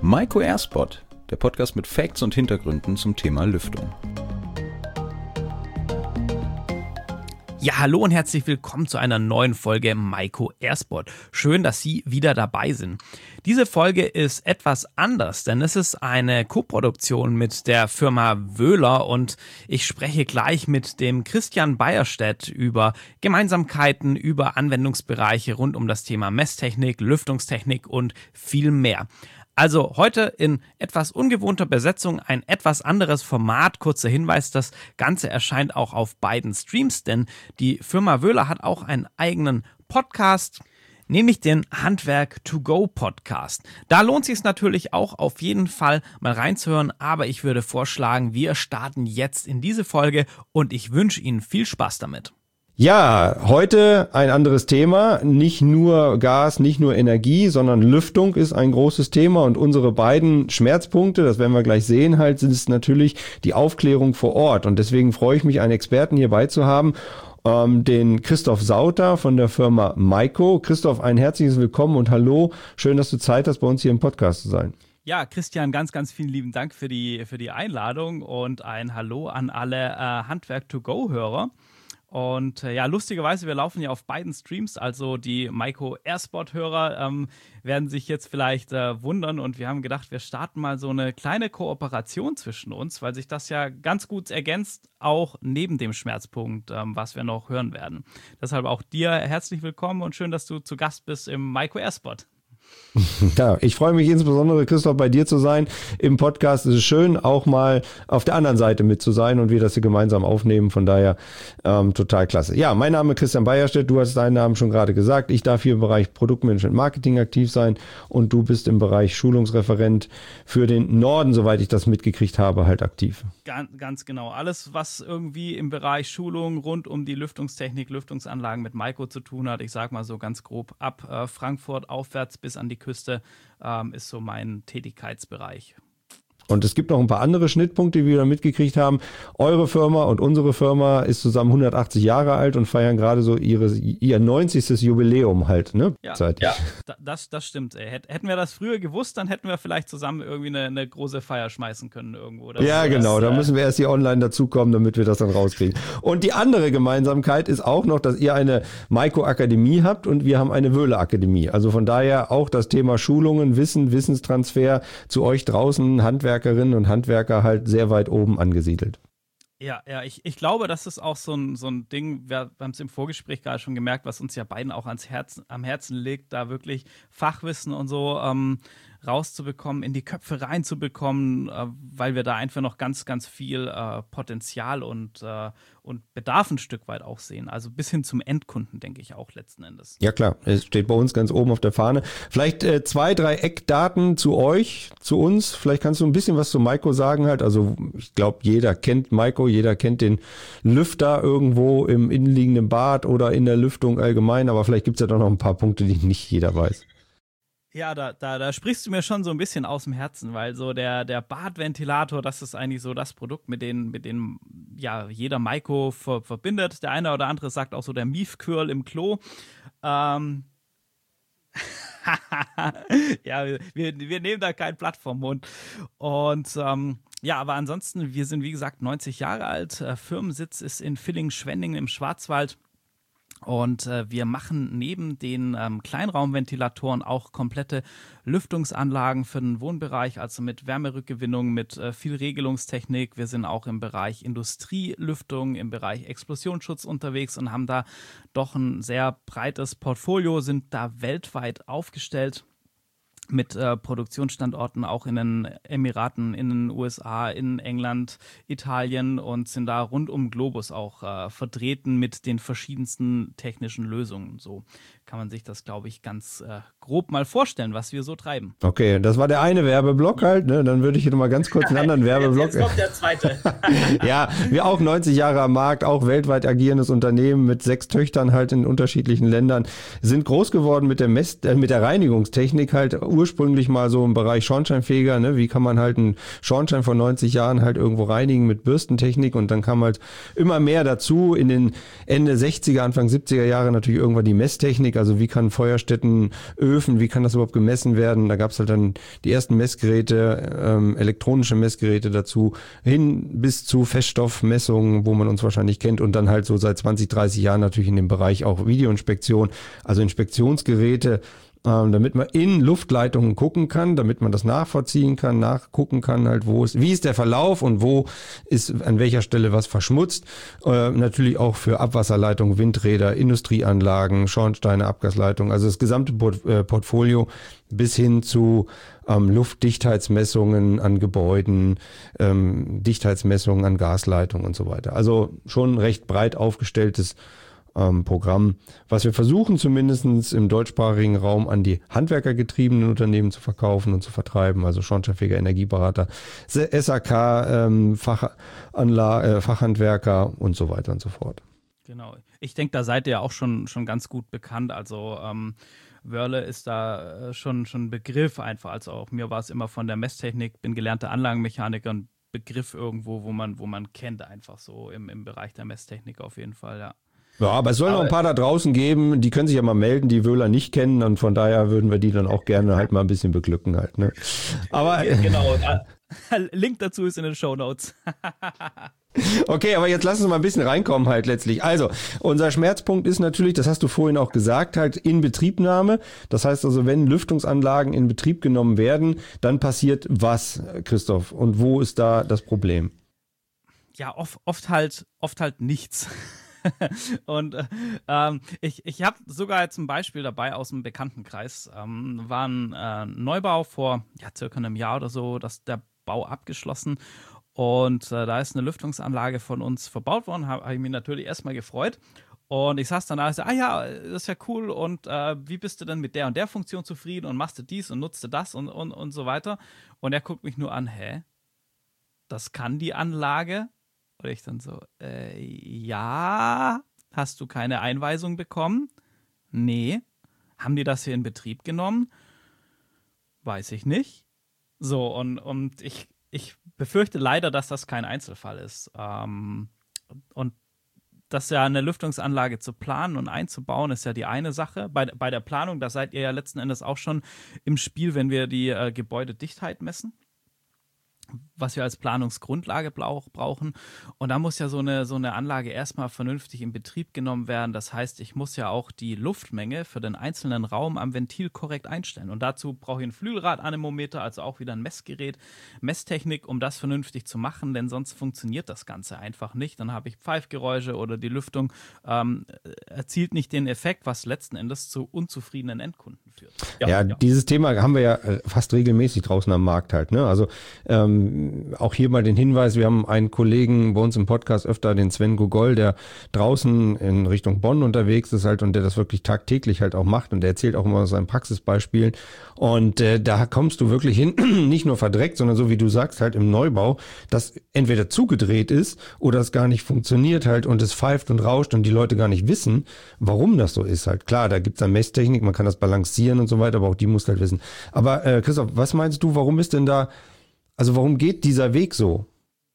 Maiko Airspot, der Podcast mit Facts und Hintergründen zum Thema Lüftung. Ja, hallo und herzlich willkommen zu einer neuen Folge Maiko Airspot. Schön, dass Sie wieder dabei sind. Diese Folge ist etwas anders, denn es ist eine Koproduktion mit der Firma Wöhler und ich spreche gleich mit dem Christian Beierstedt über Gemeinsamkeiten, über Anwendungsbereiche rund um das Thema Messtechnik, Lüftungstechnik und viel mehr. Also heute in etwas ungewohnter Besetzung ein etwas anderes Format. Kurzer Hinweis, das Ganze erscheint auch auf beiden Streams, denn die Firma Wöhler hat auch einen eigenen Podcast, nämlich den Handwerk-to-go-Podcast. Da lohnt es sich natürlich auch auf jeden Fall mal reinzuhören, aber ich würde vorschlagen, wir starten jetzt in diese Folge und ich wünsche Ihnen viel Spaß damit. Ja, heute ein anderes Thema, nicht nur Gas, nicht nur Energie, sondern Lüftung ist ein großes Thema und unsere beiden Schmerzpunkte, das werden wir gleich sehen, halt sind es natürlich die Aufklärung vor Ort und deswegen freue ich mich, einen Experten hierbei zu haben, den Christoph Sauter von der Firma Maiko. Christoph, ein herzliches Willkommen und hallo, schön, dass du Zeit hast, bei uns hier im Podcast zu sein. Ja, Christian, ganz, ganz vielen lieben Dank für die Einladung und ein Hallo an alle Handwerk-to-go-Hörer. Und ja, lustigerweise, wir laufen ja auf beiden Streams, also die Maiko Airspot-Hörer werden sich jetzt vielleicht wundern und wir haben gedacht, wir starten mal so eine kleine Kooperation zwischen uns, weil sich das ja ganz gut ergänzt, auch neben dem Schmerzpunkt, was wir noch hören werden. Deshalb auch dir herzlich willkommen und schön, dass du zu Gast bist im Maiko Airspot. Ja, ich freue mich insbesondere, Christoph, bei dir zu sein. Im Podcast ist es schön, auch mal auf der anderen Seite mit zu sein und wir das hier gemeinsam aufnehmen. Von daher total klasse. Ja, mein Name ist Christian Beierstedt. Du hast deinen Namen schon gerade gesagt. Ich darf hier im Bereich Produktmanagement Marketing aktiv sein und du bist im Bereich Schulungsreferent für den Norden, soweit ich das mitgekriegt habe, halt aktiv. Ganz genau. Alles, was irgendwie im Bereich Schulung rund um die Lüftungstechnik, Lüftungsanlagen mit Maiko zu tun hat, ich sag mal so ganz grob ab Frankfurt aufwärts bis an die Küste, ist so mein Tätigkeitsbereich. Und es gibt noch ein paar andere Schnittpunkte, die wir da mitgekriegt haben. Eure Firma und unsere Firma ist zusammen 180 Jahre alt und feiern gerade so ihr 90. Jubiläum halt, ne? Ja, das stimmt. Hätten wir das früher gewusst, dann hätten wir vielleicht zusammen irgendwie eine große Feier schmeißen können irgendwo. Ja, genau. Da müssen wir erst hier online dazukommen, damit wir das dann rauskriegen. Und die andere Gemeinsamkeit ist auch noch, dass ihr eine Maiko-Akademie habt und wir haben eine Wöhler-Akademie. Also von daher auch das Thema Schulungen, Wissenstransfer zu euch draußen, Handwerkerinnen und Handwerker halt sehr weit oben angesiedelt. Ja, ich glaube, das ist auch so ein Ding, wir haben es im Vorgespräch gerade schon gemerkt, was uns ja beiden auch am Herzen liegt, da wirklich Fachwissen und so rauszubekommen, in die Köpfe reinzubekommen, weil wir da einfach noch ganz, ganz viel Potenzial und Bedarf ein Stück weit auch sehen. Also bis hin zum Endkunden, denke ich auch letzten Endes. Ja klar, es steht bei uns ganz oben auf der Fahne. Vielleicht 2, 3 Eckdaten zu euch, zu uns. Vielleicht kannst du ein bisschen was zu Maiko sagen halt. Also ich glaube, jeder kennt Maiko, jeder kennt den Lüfter irgendwo im innenliegenden Bad oder in der Lüftung allgemein. Aber vielleicht gibt es ja doch noch ein paar Punkte, die nicht jeder weiß. Ja, da sprichst du mir schon so ein bisschen aus dem Herzen, weil so der Badventilator, das ist eigentlich so das Produkt, mit dem ja jeder Maiko verbindet. Der eine oder andere sagt auch so der Miefquirl im Klo. Ja, wir nehmen da kein Blatt vom Mund. Und ja, aber ansonsten, wir sind wie gesagt 90 Jahre alt. Firmensitz ist in Villingen-Schwenningen im Schwarzwald. Und wir machen neben den Kleinraumventilatoren auch komplette Lüftungsanlagen für den Wohnbereich, also mit Wärmerückgewinnung, mit viel Regelungstechnik. Wir sind auch im Bereich Industrielüftung, im Bereich Explosionsschutz unterwegs und haben da doch ein sehr breites Portfolio, sind da weltweit aufgestellt. Mit Produktionsstandorten auch in den Emiraten, in den USA, in England, Italien und sind da rund um Globus auch vertreten mit den verschiedensten technischen Lösungen. So kann man sich das, glaube ich, ganz grob mal vorstellen, was wir so treiben. Okay, das war der eine Werbeblock halt, ne? Dann würde ich hier nochmal ganz kurz einen anderen Werbeblock. Jetzt kommt der zweite. Ja, wir auch 90 Jahre am Markt, auch weltweit agierendes Unternehmen mit 6 Töchtern halt in unterschiedlichen Ländern, sind groß geworden mit der Reinigungstechnik halt, ursprünglich mal so im Bereich Schornsteinfeger, ne? Wie kann man halt einen Schornstein von 90 Jahren halt irgendwo reinigen mit Bürstentechnik und dann kam halt immer mehr dazu, in den Ende 60er, Anfang 70er Jahre natürlich irgendwann die Messtechnik Messtechnik, also wie kann Feuerstätten, Öfen, wie kann das überhaupt gemessen werden? Da gab es halt dann die ersten Messgeräte, elektronische Messgeräte dazu, hin bis zu Feststoffmessungen, wo man uns wahrscheinlich kennt und dann halt so seit 20, 30 Jahren natürlich in dem Bereich auch Videoinspektion, also Inspektionsgeräte, damit man in Luftleitungen gucken kann, damit man das nachvollziehen kann, nachgucken kann, halt wie ist der Verlauf und wo ist an welcher Stelle was verschmutzt. Natürlich auch für Abwasserleitungen, Windräder, Industrieanlagen, Schornsteine, Abgasleitungen, also das gesamte Portfolio bis hin zu Luftdichtheitsmessungen an Gebäuden, Dichtheitsmessungen an Gasleitungen und so weiter. Also schon recht breit aufgestelltes Programm, was wir versuchen zumindest im deutschsprachigen Raum an die handwerkergetriebenen Unternehmen zu verkaufen und zu vertreiben, also Schornsteinfeger, Energieberater, SAK, Fachhandwerker und so weiter und so fort. Genau. Ich denke, da seid ihr auch schon ganz gut bekannt. Also Wörle ist da schon ein Begriff einfach. Also auch mir war es immer von der Messtechnik, bin gelernter Anlagenmechaniker, ein Begriff irgendwo, wo man kennt einfach so im Bereich der Messtechnik auf jeden Fall, ja. Ja, aber es soll noch ein paar da draußen geben, die können sich ja mal melden, die Wöhler nicht kennen und von daher würden wir die dann auch gerne halt mal ein bisschen beglücken halt, ne? Aber genau, Link dazu ist in den Shownotes. Okay, aber jetzt lass uns mal ein bisschen reinkommen halt letztlich. Also, unser Schmerzpunkt ist natürlich, das hast du vorhin auch gesagt, halt Inbetriebnahme. Das heißt also, wenn Lüftungsanlagen in Betrieb genommen werden, dann passiert was, Christoph? Und wo ist da das Problem? Ja, oft halt nichts. Und ich habe sogar jetzt ein Beispiel dabei aus dem Bekanntenkreis. War ein Neubau vor circa einem Jahr oder so, dass der Bau abgeschlossen und da ist eine Lüftungsanlage von uns verbaut worden, habe ich mich natürlich erstmal gefreut. Und ich saß dann da und so, das ist ja cool und wie bist du denn mit der und der Funktion zufrieden und machst du dies und nutzt du das und so weiter. Und er guckt mich nur an, das kann die Anlage? Und ich dann so, ja, hast du keine Einweisung bekommen? Nee. Haben die das hier in Betrieb genommen? Weiß ich nicht. So, und ich befürchte leider, dass das kein Einzelfall ist. Und das ja eine Lüftungsanlage zu planen und einzubauen, ist ja die eine Sache. Bei der Planung, da seid ihr ja letzten Endes auch schon im Spiel, wenn wir die Gebäudedichtheit messen, was wir als Planungsgrundlage brauchen. Und da muss ja so eine Anlage erstmal vernünftig in Betrieb genommen werden. Das heißt, ich muss ja auch die Luftmenge für den einzelnen Raum am Ventil korrekt einstellen. Und dazu brauche ich ein Flügelradanemometer, also auch wieder ein Messgerät, Messtechnik, um das vernünftig zu machen, denn sonst funktioniert das Ganze einfach nicht. Dann habe ich Pfeifgeräusche oder die Lüftung erzielt nicht den Effekt, was letzten Endes zu unzufriedenen Endkunden führt. Ja, dieses Thema haben wir ja fast regelmäßig draußen am Markt halt, ne? Also auch hier mal den Hinweis, wir haben einen Kollegen bei uns im Podcast öfter, den Sven Gogol, der draußen in Richtung Bonn unterwegs ist halt und der das wirklich tagtäglich halt auch macht und der erzählt auch immer aus seinen Praxisbeispielen und da kommst du wirklich hin, nicht nur verdreckt, sondern so wie du sagst halt im Neubau, dass entweder zugedreht ist oder es gar nicht funktioniert halt und es pfeift und rauscht und die Leute gar nicht wissen, warum das so ist halt. Klar, da gibt's dann Messtechnik, man kann das balancieren und so weiter, aber auch die musst halt wissen. Aber Christoph, was meinst du, warum ist denn da Also warum geht dieser Weg so?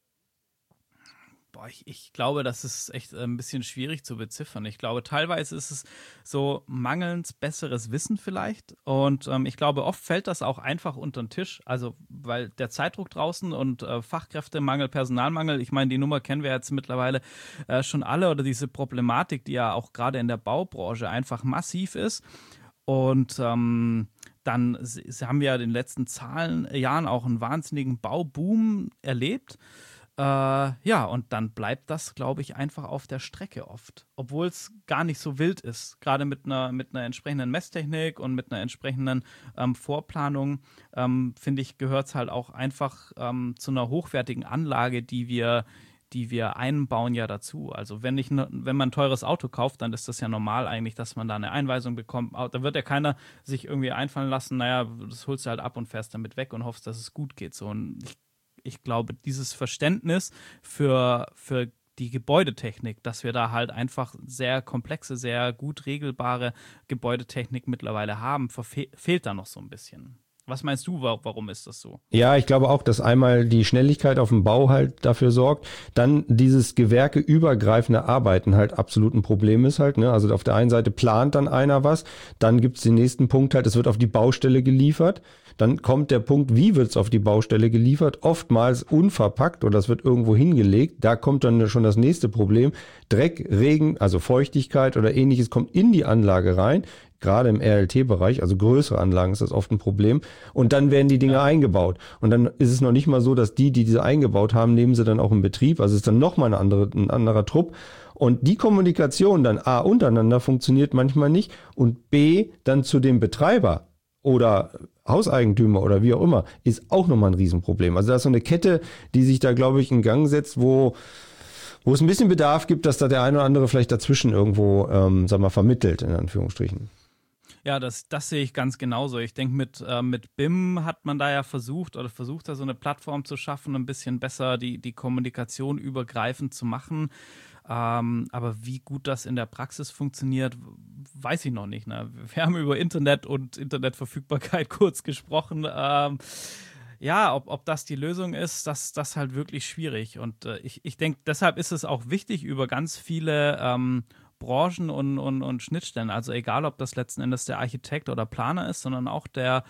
Ich glaube, das ist echt ein bisschen schwierig zu beziffern. Ich glaube, teilweise ist es so mangelnd besseres Wissen vielleicht. Und ich glaube, oft fällt das auch einfach unter den Tisch. Also, weil der Zeitdruck draußen und Fachkräftemangel, Personalmangel, ich meine, die Nummer kennen wir jetzt mittlerweile schon alle oder diese Problematik, die ja auch gerade in der Baubranche einfach massiv ist. Und dann haben wir ja in den letzten Jahren auch einen wahnsinnigen Bauboom erlebt. Und dann bleibt das, glaube ich, einfach auf der Strecke oft. Obwohl es gar nicht so wild ist. Gerade mit einer entsprechenden Messtechnik und mit einer entsprechenden Vorplanung, finde ich, gehört es halt auch einfach zu einer hochwertigen Anlage, die wir einbauen ja dazu. Also wenn man ein teures Auto kauft, dann ist das ja normal eigentlich, dass man da eine Einweisung bekommt. Da wird ja keiner sich irgendwie einfallen lassen, das holst du halt ab und fährst damit weg und hoffst, dass es gut geht. So, und ich glaube, dieses Verständnis für die Gebäudetechnik, dass wir da halt einfach sehr komplexe, sehr gut regelbare Gebäudetechnik mittlerweile haben, fehlt da noch so ein bisschen. Was meinst du, warum ist das so? Ja, ich glaube auch, dass einmal die Schnelligkeit auf dem Bau halt dafür sorgt, dann dieses gewerkeübergreifende Arbeiten halt absolut ein Problem ist halt, ne? Also auf der einen Seite plant dann einer was, dann gibt's den nächsten Punkt halt, es wird auf die Baustelle geliefert, dann kommt der Punkt, wie wird's auf die Baustelle geliefert, oftmals unverpackt oder es wird irgendwo hingelegt, da kommt dann schon das nächste Problem, Dreck, Regen, also Feuchtigkeit oder ähnliches kommt in die Anlage rein, gerade im RLT-Bereich, also größere Anlagen ist das oft ein Problem. Und dann werden die Dinge eingebaut. Und dann ist es noch nicht mal so, dass die diese eingebaut haben, nehmen sie dann auch in Betrieb. Also es ist dann nochmal ein anderer Trupp. Und die Kommunikation dann A untereinander funktioniert manchmal nicht und B dann zu dem Betreiber oder Hauseigentümer oder wie auch immer, ist auch nochmal ein Riesenproblem. Also da ist so eine Kette, die sich da, glaube ich, in Gang setzt, wo es ein bisschen Bedarf gibt, dass da der eine oder andere vielleicht dazwischen irgendwo, vermittelt, in Anführungsstrichen. Ja, das sehe ich ganz genauso. Ich denke, mit BIM hat man da ja versucht da so eine Plattform zu schaffen, ein bisschen besser die Kommunikation übergreifend zu machen. Aber wie gut das in der Praxis funktioniert, weiß ich noch nicht. Ne? Wir haben über Internet und Internetverfügbarkeit kurz gesprochen. Ja, ob das die Lösung ist, das halt wirklich schwierig. Und ich denke, deshalb ist es auch wichtig, über ganz viele Branchen und Schnittstellen, also egal, ob das letzten Endes der Architekt oder Planer ist, sondern auch der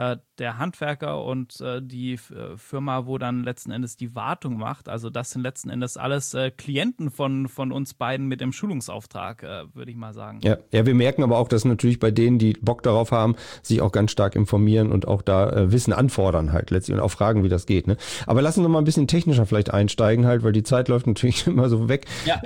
Handwerker und die Firma, wo dann letzten Endes die Wartung macht. Also das sind letzten Endes alles Klienten von uns beiden mit dem Schulungsauftrag, würde ich mal sagen. Ja, wir merken aber auch, dass natürlich bei denen, die Bock darauf haben, sich auch ganz stark informieren und auch da Wissen anfordern halt letztlich und auch fragen, wie das geht. Ne? Aber lassen wir mal ein bisschen technischer vielleicht einsteigen halt, weil die Zeit läuft natürlich immer so weg. Ja.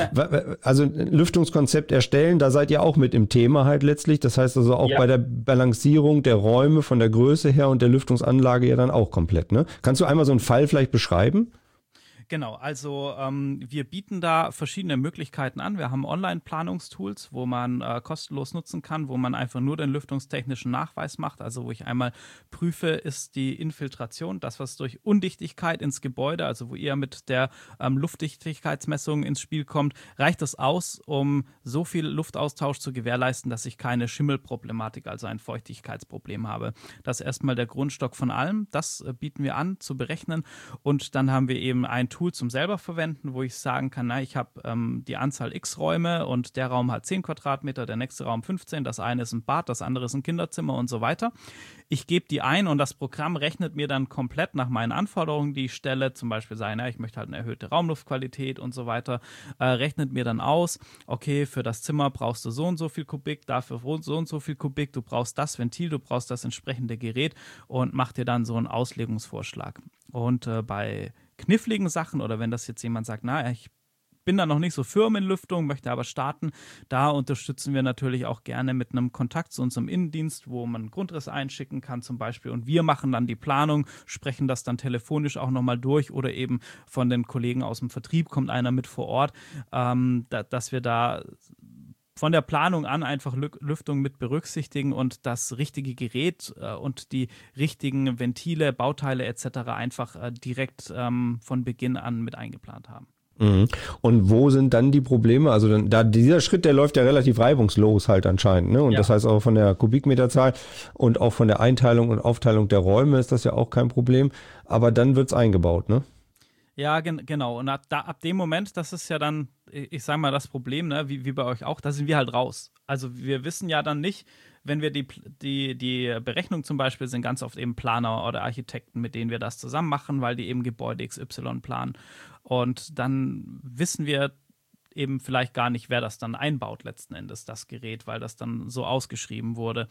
Also Lüftungskonzept erstellen, da seid ihr auch mit im Thema halt letztlich. Das heißt also auch bei der Balancierung der Räume von der Größe her und der Lüftungsanlage ja dann auch komplett. Ne? Kannst du einmal so einen Fall vielleicht beschreiben? Genau, also wir bieten da verschiedene Möglichkeiten an. Wir haben Online-Planungstools, wo man kostenlos nutzen kann, wo man einfach nur den lüftungstechnischen Nachweis macht. Also wo ich einmal prüfe, ist die Infiltration, das was durch Undichtigkeit ins Gebäude, also wo ihr mit der Luftdichtigkeitsmessung ins Spiel kommt, reicht das aus, um so viel Luftaustausch zu gewährleisten, dass ich keine Schimmelproblematik, also ein Feuchtigkeitsproblem habe. Das ist erstmal der Grundstock von allem. Das bieten wir an zu berechnen und dann haben wir eben ein Tool zum selber verwenden, wo ich sagen kann, na, ich habe die Anzahl X Räume und der Raum hat 10 Quadratmeter, der nächste Raum 15, das eine ist ein Bad, das andere ist ein Kinderzimmer und so weiter. Ich gebe die ein und das Programm rechnet mir dann komplett nach meinen Anforderungen, die ich stelle, zum Beispiel sagen, ja, ich möchte halt eine erhöhte Raumluftqualität und so weiter, rechnet mir dann aus, okay, für das Zimmer brauchst du so und so viel Kubik, dafür so und so viel Kubik, du brauchst das Ventil, du brauchst das entsprechende Gerät und macht dir dann so einen Auslegungsvorschlag. Und bei kniffligen Sachen oder wenn das jetzt jemand sagt, na, ich bin da noch nicht so firm in Lüftung, möchte aber starten, da unterstützen wir natürlich auch gerne mit einem Kontakt zu unserem Innendienst, wo man einen Grundriss einschicken kann zum Beispiel und wir machen dann die Planung, sprechen das dann telefonisch auch nochmal durch oder eben von den Kollegen aus dem Vertrieb kommt einer mit vor Ort, dass wir da von der Planung an einfach Lüftung mit berücksichtigen und das richtige Gerät und die richtigen Ventile, Bauteile etc. einfach direkt von Beginn an mit eingeplant haben. Und wo sind dann die Probleme? Also dieser Schritt, der läuft ja relativ reibungslos halt anscheinend. Ne? Und das heißt auch von der Kubikmeterzahl und auch von der Einteilung und Aufteilung der Räume ist das ja auch kein Problem. Aber dann wird's eingebaut, ne? Ja, genau. Und ab dem Moment, das ist ja dann, ich sage mal, das Problem, ne, wie bei euch auch, da sind wir halt raus. Also wir wissen ja dann nicht, wenn wir die Berechnung zum Beispiel sind ganz oft eben Planer oder Architekten, mit denen wir das zusammen machen, weil die eben Gebäude XY planen. Und dann wissen wir eben vielleicht gar nicht, wer das dann einbaut letzten Endes, das Gerät, weil das dann so ausgeschrieben wurde.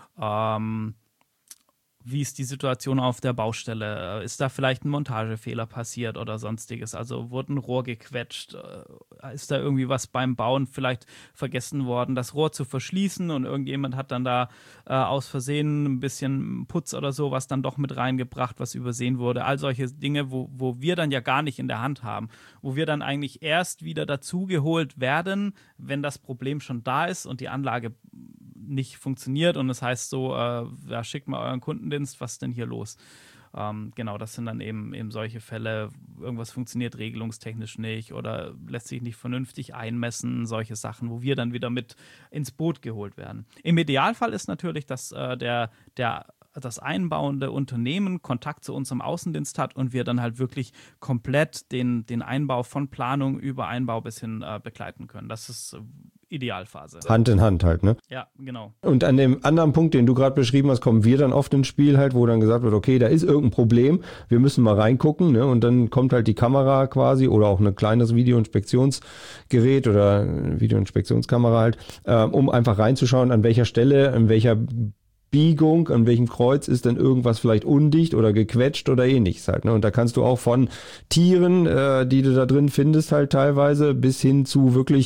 Wie ist die Situation auf der Baustelle? Ist da vielleicht ein Montagefehler passiert oder sonstiges? Also wurde ein Rohr gequetscht? Ist da irgendwie was beim Bauen vielleicht vergessen worden, das Rohr zu verschließen und irgendjemand hat dann da aus Versehen ein bisschen Putz oder so, was dann doch mit reingebracht, was übersehen wurde? All solche Dinge, wo wir dann ja gar nicht in der Hand haben, wo wir dann eigentlich erst wieder dazugeholt werden, wenn das Problem schon da ist und die Anlage nicht funktioniert und es heißt so, ja, schickt mal euren Kundendienst, was ist denn hier los? Genau, das sind dann eben solche Fälle, irgendwas funktioniert regelungstechnisch nicht oder lässt sich nicht vernünftig einmessen, solche Sachen, wo wir dann wieder mit ins Boot geholt werden. Im Idealfall ist natürlich, dass der das einbauende Unternehmen Kontakt zu unserem Außendienst hat und wir dann halt wirklich komplett den Einbau von Planung über Einbau bis hin begleiten können. Das ist Idealphase. Hand in Hand halt, ne? Ja, genau. Und an dem anderen Punkt, den du gerade beschrieben hast, kommen wir dann oft ins Spiel halt, wo dann gesagt wird, okay, da ist irgendein Problem, wir müssen mal reingucken, ne? Und dann kommt halt die Kamera quasi oder auch ein kleines Videoinspektionsgerät oder Videoinspektionskamera halt, um einfach reinzuschauen, an welcher Stelle, an welcher Biegung, an welchem Kreuz ist denn irgendwas vielleicht undicht oder gequetscht oder ähnliches halt. Ne? Und da kannst du auch von Tieren, die du da drin findest halt teilweise, bis hin zu wirklich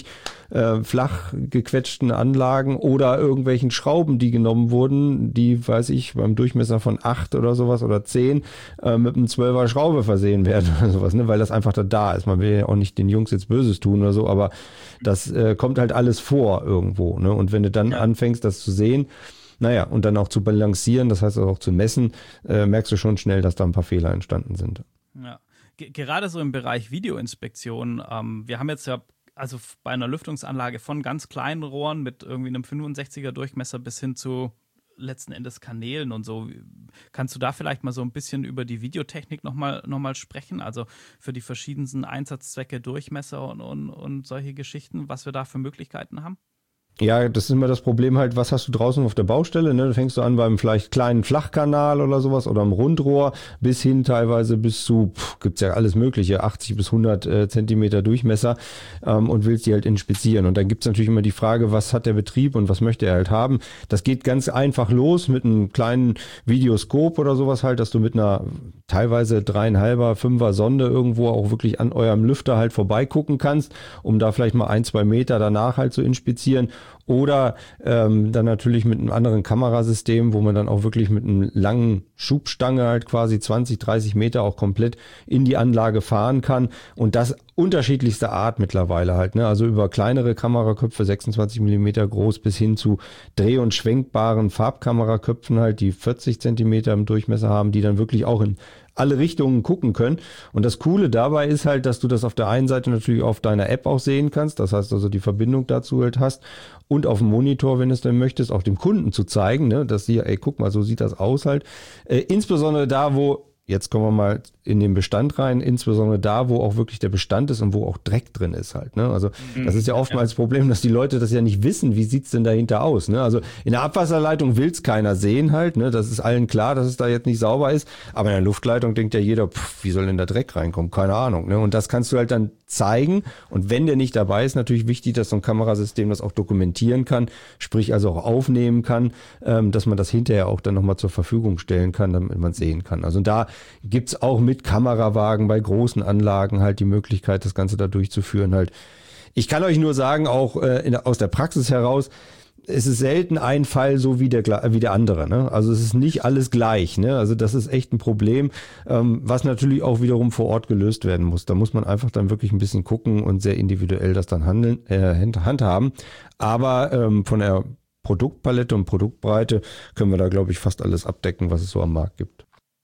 flach gequetschten Anlagen oder irgendwelchen Schrauben, die genommen wurden, die, weiß ich, beim Durchmesser von 8 oder sowas oder 10 mit einem 12er Schraube versehen werden oder sowas, ne? Weil das einfach da ist. Man will ja auch nicht den Jungs jetzt Böses tun oder so, aber das kommt halt alles vor irgendwo. Ne? Und wenn du dann anfängst, das zu sehen, naja, und dann auch zu balancieren, das heißt auch zu messen, merkst du schon schnell, dass da ein paar Fehler entstanden sind. Ja, gerade so im Bereich Videoinspektion, wir haben jetzt ja also bei einer Lüftungsanlage von ganz kleinen Rohren mit irgendwie einem 65er Durchmesser bis hin zu letzten Endes Kanälen und so. Kannst du da vielleicht mal so ein bisschen über die Videotechnik noch mal sprechen? Also für die verschiedensten Einsatzzwecke, Durchmesser und solche Geschichten, was wir da für Möglichkeiten haben? Ja, das ist immer das Problem halt, was hast du draußen auf der Baustelle, ne? Da fängst du an beim vielleicht kleinen Flachkanal oder sowas oder am Rundrohr bis hin teilweise bis zu, gibt's ja alles mögliche, 80 bis 100 Zentimeter Durchmesser und willst die halt inspizieren. Und dann gibt's natürlich immer die Frage, was hat der Betrieb und was möchte er halt haben. Das geht ganz einfach los mit einem kleinen Videoskop oder sowas halt, dass du mit einer teilweise 3,5er, 5er Sonde irgendwo auch wirklich an eurem Lüfter halt vorbeigucken kannst, um da vielleicht mal 1-2 Meter danach halt zu inspizieren. Oder dann natürlich mit einem anderen Kamerasystem, wo man dann auch wirklich mit einem langen Schubstange halt quasi 20, 30 Meter auch komplett in die Anlage fahren kann. Und das unterschiedlichste Art mittlerweile halt, ne? Also über kleinere Kameraköpfe, 26 Millimeter groß, bis hin zu dreh- und schwenkbaren Farbkameraköpfen halt, die 40 Zentimeter im Durchmesser haben, die dann wirklich auch in alle Richtungen gucken können. Und das Coole dabei ist halt, dass du das auf der einen Seite natürlich auf deiner App auch sehen kannst. Das heißt also, die Verbindung dazu halt hast und auf dem Monitor, wenn du es denn möchtest, auch dem Kunden zu zeigen, ne, dass sie, ey, guck mal, so sieht das aus halt. Insbesondere da, wo, jetzt kommen wir mal in den Bestand rein, insbesondere da, wo auch wirklich der Bestand ist und wo auch Dreck drin ist halt. Ne? Also das ist ja oftmals das Problem, dass die Leute das ja nicht wissen, wie sieht's denn dahinter aus. Ne? Also in der Abwasserleitung will's keiner sehen halt, ne? Das ist allen klar, dass es da jetzt nicht sauber ist, aber in der Luftleitung denkt ja jeder, wie soll denn da Dreck reinkommen? Keine Ahnung. Ne? Und das kannst du halt dann zeigen, und wenn der nicht dabei ist, natürlich wichtig, dass so ein Kamerasystem das auch dokumentieren kann, sprich also auch aufnehmen kann, dass man das hinterher auch dann nochmal zur Verfügung stellen kann, damit man sehen kann. Also da gibt's auch mit Kamerawagen bei großen Anlagen halt die Möglichkeit, das Ganze da durchzuführen halt. Ich kann euch nur sagen, auch aus der Praxis heraus, es ist selten ein Fall so wie der andere. Ne? Also es ist nicht alles gleich. Ne? Also das ist echt ein Problem, was natürlich auch wiederum vor Ort gelöst werden muss. Da muss man einfach dann wirklich ein bisschen gucken und sehr individuell das dann handhaben. Aber von der Produktpalette und Produktbreite können wir da, glaube ich, fast alles abdecken, was es so am Markt gibt.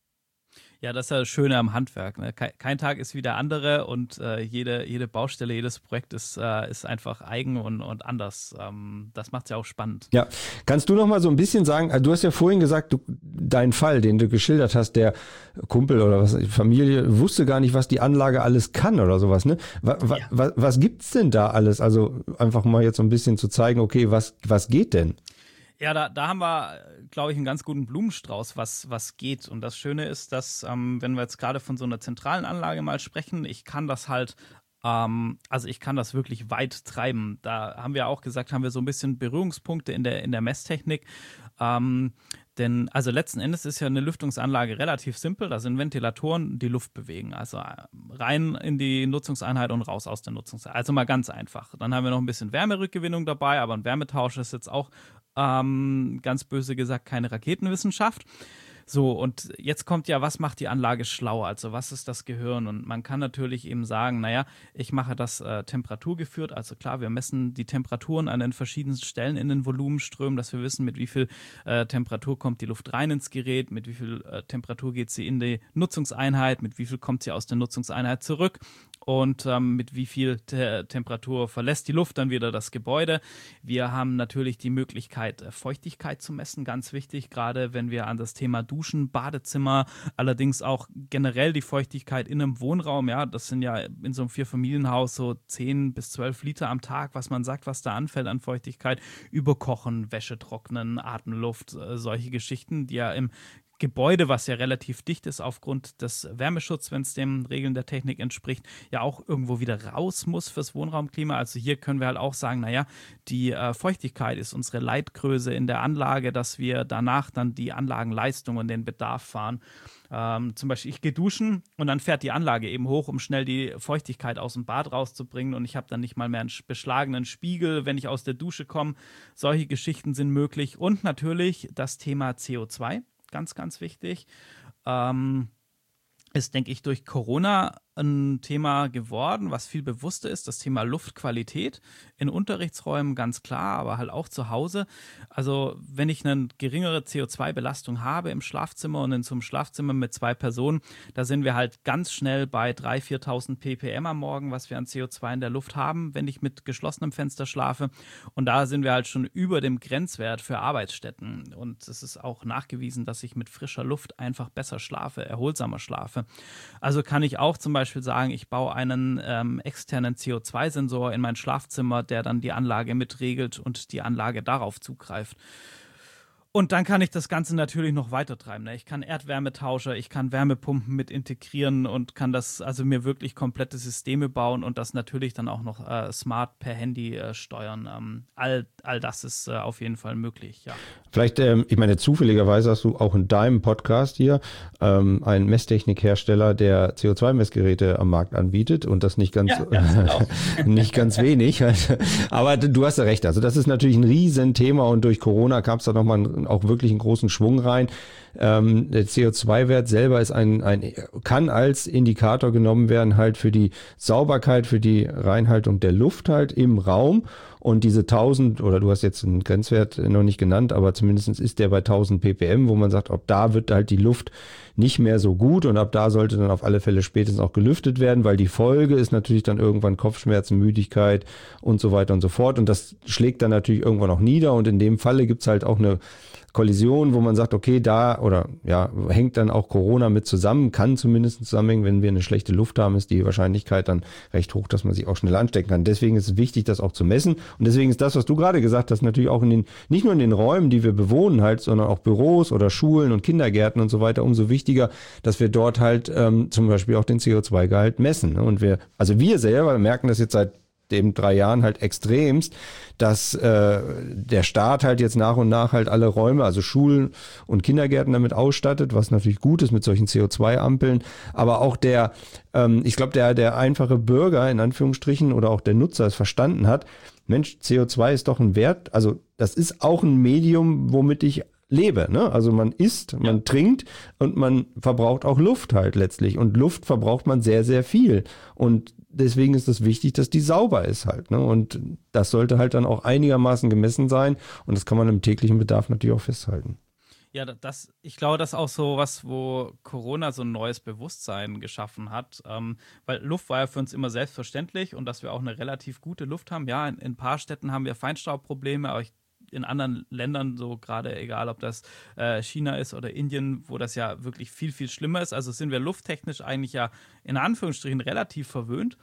Ja, das ist ja das Schöne am Handwerk. Ne? Kein Tag ist wie der andere und jede Baustelle, jedes Projekt ist einfach eigen und anders. Das macht es ja auch spannend. Ja, kannst du noch mal so ein bisschen sagen, also du hast ja vorhin gesagt, dein Fall, den du geschildert hast, der Kumpel oder was, Familie wusste gar nicht, was die Anlage alles kann oder sowas. Ne? Was gibt's denn da alles? Also einfach mal jetzt so ein bisschen zu zeigen, okay, was geht denn? Ja, da haben wir, glaube ich, einen ganz guten Blumenstrauß, was geht. Und das Schöne ist, dass, wenn wir jetzt gerade von so einer zentralen Anlage mal sprechen, ich kann das halt, also ich kann das wirklich weit treiben. Da haben wir auch gesagt, haben wir so ein bisschen Berührungspunkte in der Messtechnik. Denn also letzten Endes ist ja eine Lüftungsanlage relativ simpel. Da sind Ventilatoren, die Luft bewegen. Also rein in die Nutzungseinheit und raus aus der Nutzungseinheit. Also mal ganz einfach. Dann haben wir noch ein bisschen Wärmerückgewinnung dabei, aber ein Wärmetausch ist jetzt auch ganz böse gesagt keine Raketenwissenschaft. So, und jetzt kommt ja, was macht die Anlage schlau? Also was ist das Gehirn? Und man kann natürlich eben sagen, naja, ich mache das temperaturgeführt. Also klar, wir messen die Temperaturen an den verschiedensten Stellen in den Volumenströmen, dass wir wissen, mit wie viel Temperatur kommt die Luft rein ins Gerät, mit wie viel Temperatur geht sie in die Nutzungseinheit, mit wie viel kommt sie aus der Nutzungseinheit zurück. und mit wie viel Temperatur verlässt die Luft dann wieder das Gebäude. Wir haben natürlich die Möglichkeit, Feuchtigkeit zu messen, ganz wichtig, gerade wenn wir an das Thema Duschen, Badezimmer, allerdings auch generell die Feuchtigkeit in einem Wohnraum, ja, das sind ja in so einem Vierfamilienhaus so 10 bis 12 Liter am Tag, was man sagt, was da anfällt an Feuchtigkeit, überkochen, Wäsche trocknen, Atemluft, solche Geschichten, die ja im Gebäude, was ja relativ dicht ist aufgrund des Wärmeschutzes, wenn es den Regeln der Technik entspricht, ja auch irgendwo wieder raus muss fürs Wohnraumklima. Also hier können wir halt auch sagen, naja, die Feuchtigkeit ist unsere Leitgröße in der Anlage, dass wir danach dann die Anlagenleistung und den Bedarf fahren. Zum Beispiel, ich gehe duschen und dann fährt die Anlage eben hoch, um schnell die Feuchtigkeit aus dem Bad rauszubringen und ich habe dann nicht mal mehr einen beschlagenen Spiegel, wenn ich aus der Dusche komme. Solche Geschichten sind möglich und natürlich das Thema CO2. Ganz, ganz wichtig. Ist, denke ich, durch Corona ein Thema geworden, was viel bewusster ist, das Thema Luftqualität in Unterrichtsräumen, ganz klar, aber halt auch zu Hause. Also wenn ich eine geringere CO2-Belastung habe im Schlafzimmer und in so einem Schlafzimmer mit 2 Personen, da sind wir halt ganz schnell bei 3.000, 4.000 ppm am Morgen, was wir an CO2 in der Luft haben, wenn ich mit geschlossenem Fenster schlafe. Und da sind wir halt schon über dem Grenzwert für Arbeitsstätten. Und es ist auch nachgewiesen, dass ich mit frischer Luft einfach besser schlafe, erholsamer schlafe. Also kann ich auch zum Beispiel sagen, ich baue einen externen CO2-Sensor in mein Schlafzimmer, der dann die Anlage mitregelt und die Anlage darauf zugreift. Und dann kann ich das Ganze natürlich noch weiter treiben. Ne? Ich kann Erdwärmetauscher, ich kann Wärmepumpen mit integrieren und kann das, also mir wirklich komplette Systeme bauen und das natürlich dann auch noch smart per Handy steuern. All das ist auf jeden Fall möglich, ja. Vielleicht, ich meine, zufälligerweise hast du auch in deinem Podcast hier einen Messtechnikhersteller, der CO2-Messgeräte am Markt anbietet und das nicht ganz, genau. nicht ganz wenig. Aber du hast ja recht. Also das ist natürlich ein Riesenthema und durch Corona kam es da nochmal auch wirklich einen großen Schwung rein. Der CO2-Wert selber ist kann als Indikator genommen werden halt für die Sauberkeit, für die Reinhaltung der Luft halt im Raum. Und diese 1000, oder du hast jetzt einen Grenzwert noch nicht genannt, aber zumindest ist der bei 1000 ppm, wo man sagt, ab da wird halt die Luft nicht mehr so gut und ab da sollte dann auf alle Fälle spätestens auch gelüftet werden, weil die Folge ist natürlich dann irgendwann Kopfschmerzen, Müdigkeit und so weiter und so fort. Und das schlägt dann natürlich irgendwann auch nieder und in dem Falle gibt's halt auch eine Kollision, wo man sagt, okay, da oder ja, hängt dann auch Corona mit zusammen, kann zumindest zusammenhängen, wenn wir eine schlechte Luft haben, ist die Wahrscheinlichkeit dann recht hoch, dass man sich auch schnell anstecken kann. Deswegen ist es wichtig, das auch zu messen und deswegen ist das, was du gerade gesagt hast, natürlich auch nicht nur in den Räumen, die wir bewohnen halt, sondern auch Büros oder Schulen und Kindergärten und so weiter, umso wichtiger, dass wir dort halt zum Beispiel auch den CO2-Gehalt messen. Ne? Und wir selber merken das jetzt seit eben 3 Jahren halt extremst, dass der Staat halt jetzt nach und nach halt alle Räume, also Schulen und Kindergärten damit ausstattet, was natürlich gut ist mit solchen CO2-Ampeln, aber auch ich glaube, der einfache Bürger in Anführungsstrichen oder auch der Nutzer es verstanden hat, Mensch, CO2 ist doch ein Wert, also das ist auch ein Medium, womit ich lebe, ne? Also man isst, man trinkt und man verbraucht auch Luft halt letztlich und Luft verbraucht man sehr, sehr viel und deswegen ist es wichtig, dass die sauber ist halt, ne? Und das sollte halt dann auch einigermaßen gemessen sein und das kann man im täglichen Bedarf natürlich auch festhalten. Ja, ich glaube, das ist auch so was, wo Corona so ein neues Bewusstsein geschaffen hat, weil Luft war ja für uns immer selbstverständlich und dass wir auch eine relativ gute Luft haben. Ja, in ein paar Städten haben wir Feinstaubprobleme, aber in anderen Ländern, so gerade egal, ob das China ist oder Indien, wo das ja wirklich viel, viel schlimmer ist. Also sind wir lufttechnisch eigentlich ja in Anführungsstrichen relativ verwöhnt.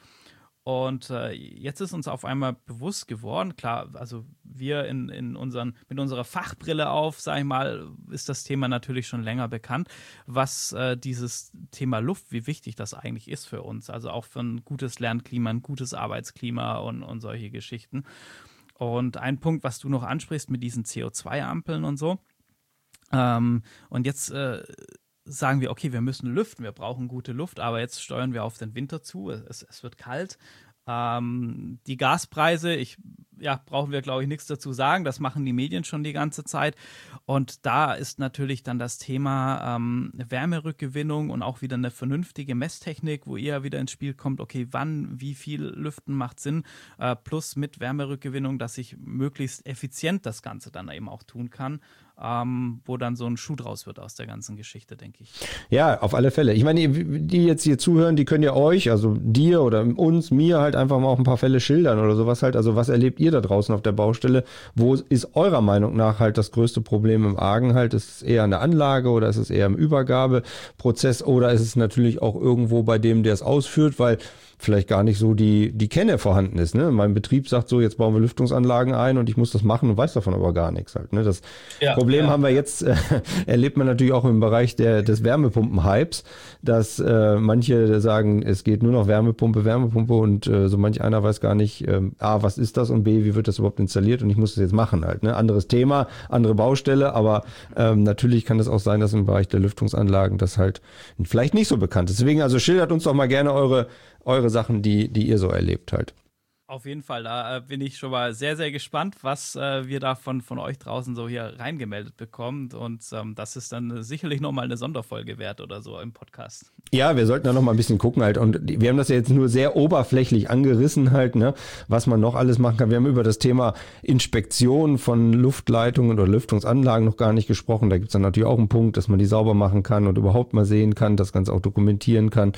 Und jetzt ist uns auf einmal bewusst geworden, klar, also wir mit unserer Fachbrille auf, sag ich mal, ist das Thema natürlich schon länger bekannt, was dieses Thema Luft, wie wichtig das eigentlich ist für uns. Also auch für ein gutes Lernklima, ein gutes Arbeitsklima und solche Geschichten. Und ein Punkt, was du noch ansprichst mit diesen CO2-Ampeln und so. Und jetzt sagen wir, okay, wir müssen lüften, wir brauchen gute Luft, aber jetzt steuern wir auf den Winter zu, es wird kalt. Die Gaspreise, brauchen wir, glaube ich, nichts dazu sagen. Das machen die Medien schon die ganze Zeit. Und da ist natürlich dann das Thema Wärmerückgewinnung und auch wieder eine vernünftige Messtechnik, wo eher wieder ins Spiel kommt, okay, wann, wie viel Lüften macht Sinn, plus mit Wärmerückgewinnung, dass ich möglichst effizient das Ganze dann eben auch tun kann. wo dann so ein Schuh draus wird aus der ganzen Geschichte, denke ich. Ja, auf alle Fälle. Ich meine, die jetzt hier zuhören, die können ja euch, also dir oder uns, mir halt einfach mal auch ein paar Fälle schildern oder sowas halt. Also was erlebt ihr da draußen auf der Baustelle? Wo ist eurer Meinung nach halt das größte Problem im Argen halt? Ist es eher an der Anlage oder ist es eher im Übergabeprozess oder ist es natürlich auch irgendwo bei dem, der es ausführt, weil vielleicht gar nicht so die Kenne vorhanden ist. Ne? Mein Betrieb sagt so, jetzt bauen wir Lüftungsanlagen ein und ich muss das machen und weiß davon aber gar nichts halt. Ne? Das Problem haben wir jetzt, erlebt man natürlich auch im Bereich des Wärmepumpen-Hypes, dass manche sagen, es geht nur noch Wärmepumpe und so manch einer weiß gar nicht, A, was ist das und B, wie wird das überhaupt installiert und ich muss das jetzt machen halt. Ne? Anderes Thema, andere Baustelle, aber natürlich kann es auch sein, dass im Bereich der Lüftungsanlagen das halt vielleicht nicht so bekannt ist. Deswegen also schildert uns doch mal gerne eure Sachen, die ihr so erlebt halt. Auf jeden Fall, da bin ich schon mal sehr, sehr gespannt, was wir da von euch draußen so hier reingemeldet bekommen. Und das ist dann sicherlich nochmal eine Sonderfolge wert oder so im Podcast. Ja, wir sollten da noch mal ein bisschen gucken halt. Und wir haben das ja jetzt nur sehr oberflächlich angerissen halt, ne, was man noch alles machen kann. Wir haben über das Thema Inspektion von Luftleitungen oder Lüftungsanlagen noch gar nicht gesprochen. Da gibt es dann natürlich auch einen Punkt, dass man die sauber machen kann und überhaupt mal sehen kann, das Ganze auch dokumentieren kann,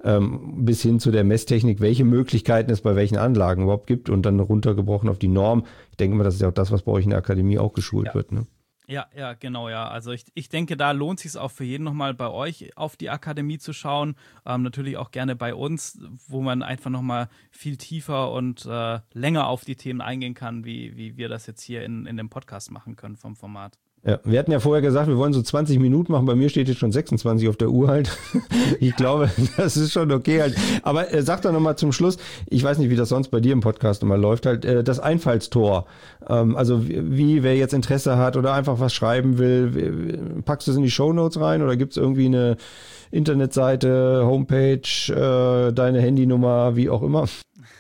bis hin zu der Messtechnik, welche Möglichkeiten es bei welchen Anlagen überhaupt gibt und dann runtergebrochen auf die Norm. Ich denke mal, das ist ja auch das, was bei euch in der Akademie auch geschult wird, ne? Ja, genau, ja. Also ich denke, da lohnt es sich auch für jeden nochmal bei euch auf die Akademie zu schauen. Natürlich auch gerne bei uns, wo man einfach nochmal viel tiefer und länger auf die Themen eingehen kann, wie wir das jetzt hier in dem Podcast machen können vom Format. Ja, wir hatten ja vorher gesagt, wir wollen so 20 Minuten machen. Bei mir steht jetzt schon 26 auf der Uhr halt. Ich glaube, das ist schon okay halt. Aber sag doch nochmal zum Schluss, ich weiß nicht, wie das sonst bei dir im Podcast immer läuft, halt das Einfallstor. Also wer jetzt Interesse hat oder einfach was schreiben will, packst du es in die Shownotes rein oder gibt es irgendwie eine Internetseite, Homepage, deine Handynummer, wie auch immer?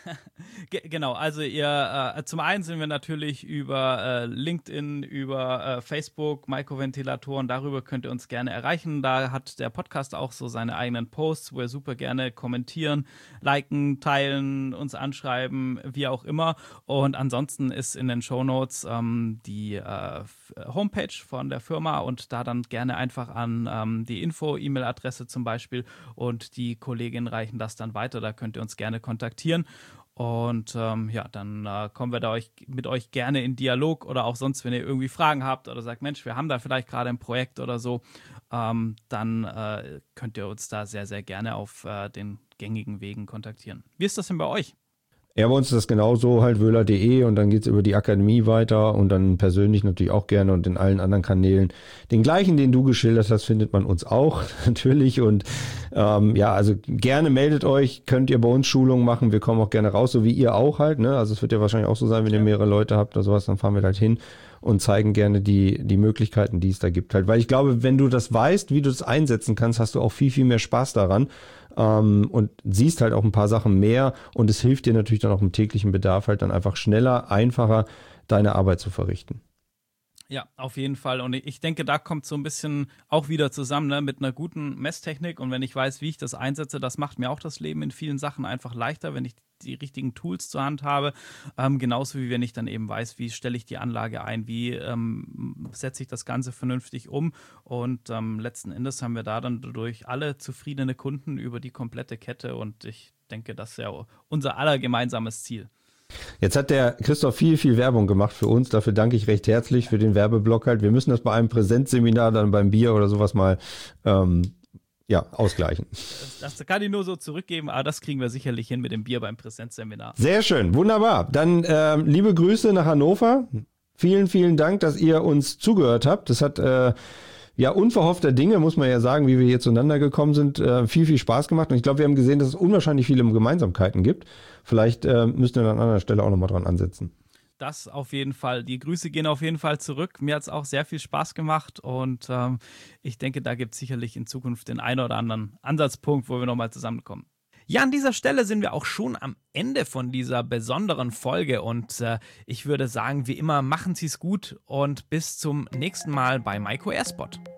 Genau, also zum einen sind wir natürlich über LinkedIn, über Facebook, Mikroventilatoren, darüber könnt ihr uns gerne erreichen. Da hat der Podcast auch so seine eigenen Posts, wo ihr super gerne kommentieren, liken, teilen, uns anschreiben, wie auch immer. Und ansonsten ist in den Shownotes die Homepage von der Firma und da dann gerne einfach an die Info-E-Mail-Adresse zum Beispiel und die Kolleginnen reichen das dann weiter, da könnt ihr uns gerne kontaktieren. Und dann kommen wir mit euch gerne in Dialog oder auch sonst, wenn ihr irgendwie Fragen habt oder sagt, Mensch, wir haben da vielleicht gerade ein Projekt oder so, dann könnt ihr uns da sehr, sehr gerne auf den gängigen Wegen kontaktieren. Wie ist das denn bei euch? Ja, bei uns ist das genauso, halt wöhler.de und dann geht's über die Akademie weiter und dann persönlich natürlich auch gerne und in allen anderen Kanälen. Den gleichen, den du geschildert hast, findet man uns auch natürlich und also gerne meldet euch, könnt ihr bei uns Schulungen machen, wir kommen auch gerne raus, so wie ihr auch halt, ne? Also es wird ja wahrscheinlich auch so sein, wenn ihr mehrere Leute habt oder sowas, dann fahren wir halt hin und zeigen gerne die Möglichkeiten, die es da gibt halt, weil ich glaube, wenn du das weißt, wie du das einsetzen kannst, hast du auch viel, viel mehr Spaß daran und siehst halt auch ein paar Sachen mehr und es hilft dir natürlich dann auch im täglichen Bedarf halt dann einfach schneller, einfacher deine Arbeit zu verrichten. Ja, auf jeden Fall. Und ich denke, da kommt so ein bisschen auch wieder zusammen, ne, mit einer guten Messtechnik. Und wenn ich weiß, wie ich das einsetze, das macht mir auch das Leben in vielen Sachen einfach leichter, wenn ich die richtigen Tools zur Hand habe. Genauso wie wenn ich dann eben weiß, wie stelle ich die Anlage ein, wie setze ich das Ganze vernünftig um. Und letzten Endes haben wir da dann durch alle zufriedene Kunden über die komplette Kette. Und ich denke, das ist ja unser aller gemeinsames Ziel. Jetzt hat der Christoph viel, viel Werbung gemacht für uns. Dafür danke ich recht herzlich für den Werbeblock halt. Wir müssen das bei einem Präsenzseminar dann beim Bier oder sowas mal ausgleichen. Das kann ich nur so zurückgeben, aber das kriegen wir sicherlich hin mit dem Bier beim Präsenzseminar. Sehr schön, wunderbar. Dann liebe Grüße nach Hannover. Vielen, vielen Dank, dass ihr uns zugehört habt. Das hat unverhoffter Dinge, muss man ja sagen, wie wir hier zueinander gekommen sind, viel, viel Spaß gemacht. Und ich glaube, wir haben gesehen, dass es unwahrscheinlich viele Gemeinsamkeiten gibt. Vielleicht müssen wir an anderer Stelle auch nochmal dran ansetzen. Das auf jeden Fall. Die Grüße gehen auf jeden Fall zurück. Mir hat es auch sehr viel Spaß gemacht und ich denke, da gibt es sicherlich in Zukunft den einen oder anderen Ansatzpunkt, wo wir nochmal zusammenkommen. Ja, an dieser Stelle sind wir auch schon am Ende von dieser besonderen Folge und ich würde sagen, wie immer, machen Sie es gut und bis zum nächsten Mal bei Maiko Airspot.